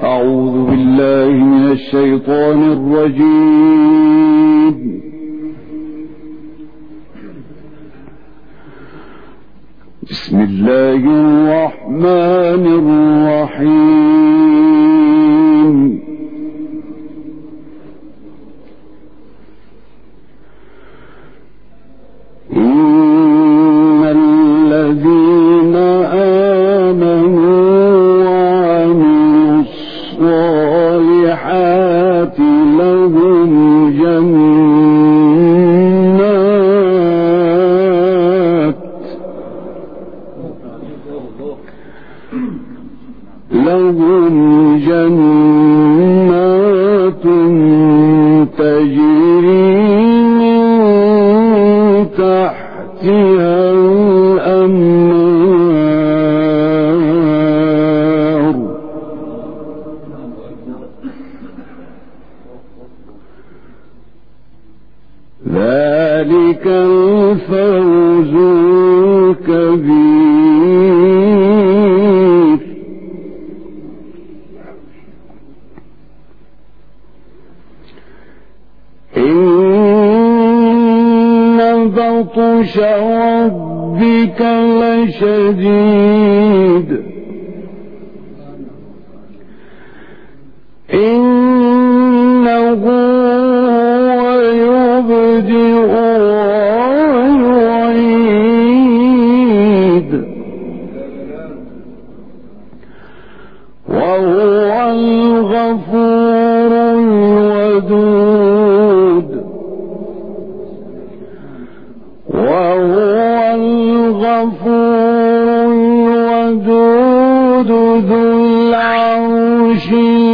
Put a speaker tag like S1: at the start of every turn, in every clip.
S1: أعوذ بالله من الشيطان الرجيم. بسم الله الرحمن الرحيم. إن الذين آمنوا وعملوا الصالحات لهم جنات تجري من تحتها الأنهار ذلك الفوز الكبير. إن بطش ربك لشديد إنه هو يبدئ ويعيد وهو الغفور الودود ذو العرش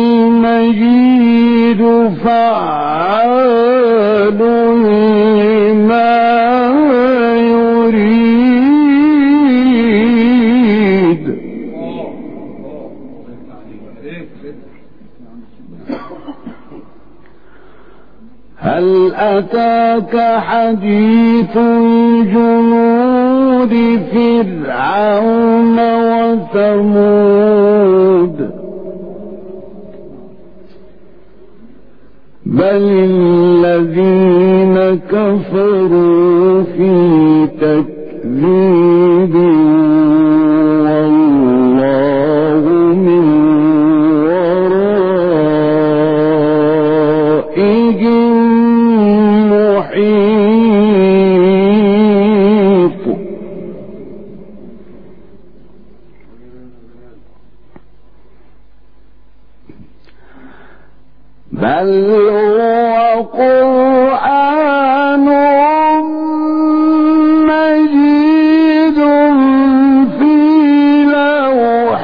S1: المجيد فعال لما يريد. هل أتاك حديث الجنود فرعون وثمود بل الذين كفروا في تكذيب والله من ورائهم محيط. بل هو قرآن مجيد في لوح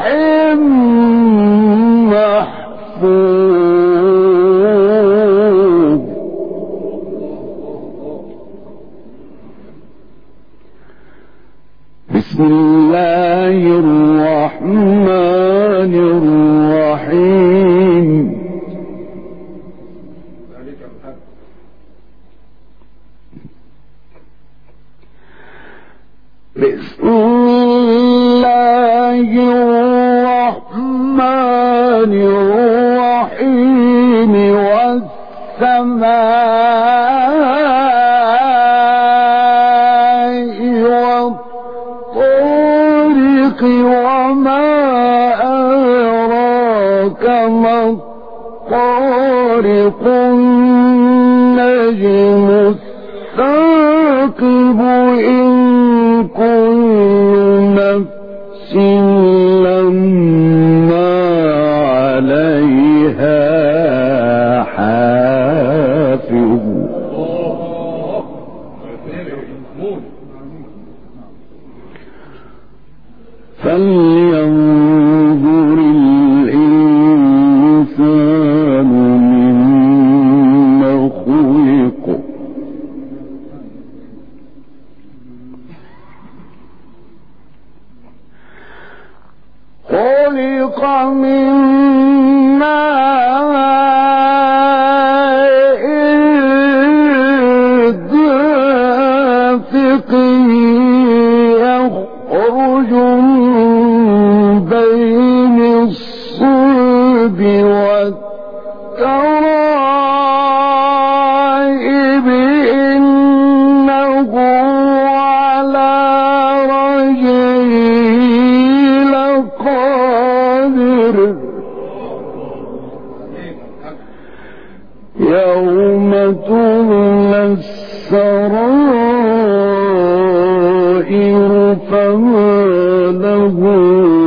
S1: محفوظ. بسم الله الرحمن الرحيم. بسم الله الرحمن الرحيم. والسماء والطارق وما أدراك ما الطارق النجم الثاقب إن كل نفس لما عليها حافظ. فلينظر الإنسان مما خلق. والترائب إنه على رجعه لقادر يوم تبلى السرائر فما له